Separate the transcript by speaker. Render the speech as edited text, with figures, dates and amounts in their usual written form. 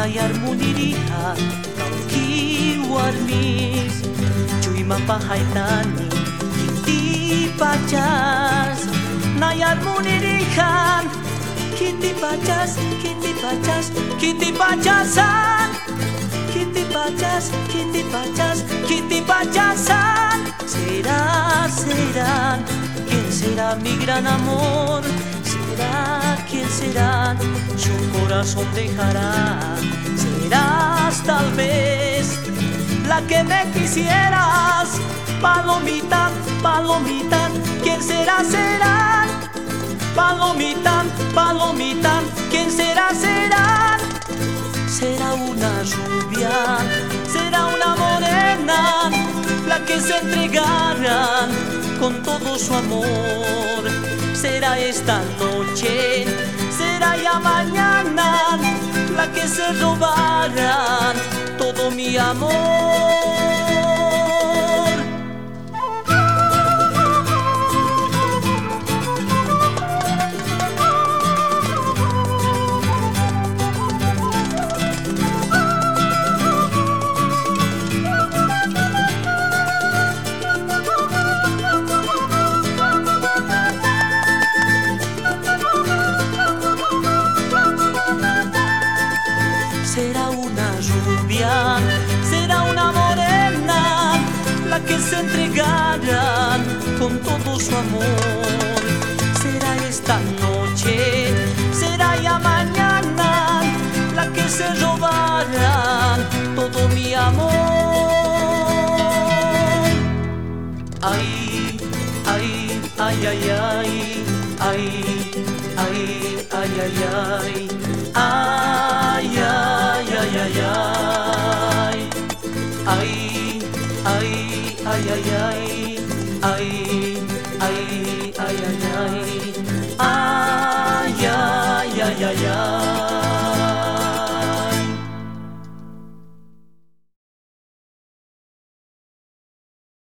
Speaker 1: Ayarmuniriha tauki warmis Chuyma pahaitani Kiti pachas Nayarmunirihan Kiti pachas, kiti pachas, kiti pachasan Kiti pachas, kiti pachas, kiti pachasan Serán, ¿quién será mi gran amor? ¿Quién será? Su corazón dejará. Serás tal vez la que me quisieras. Palomita, palomita, ¿quién será? Serán. Palomita, palomita, ¿quién será? Serán. Será una rubia, será una morena, la que se entregará con todo su amor. Será esta noche, será ya mañana, la que se robará todo mi amor. Será una rubia, será una morena, la que se entregará con todo su amor. Será esta noche, será ya mañana, la que se robará todo mi amor. Ay, ay, ay, ay, ay, ay, ay, ay, ay, ay.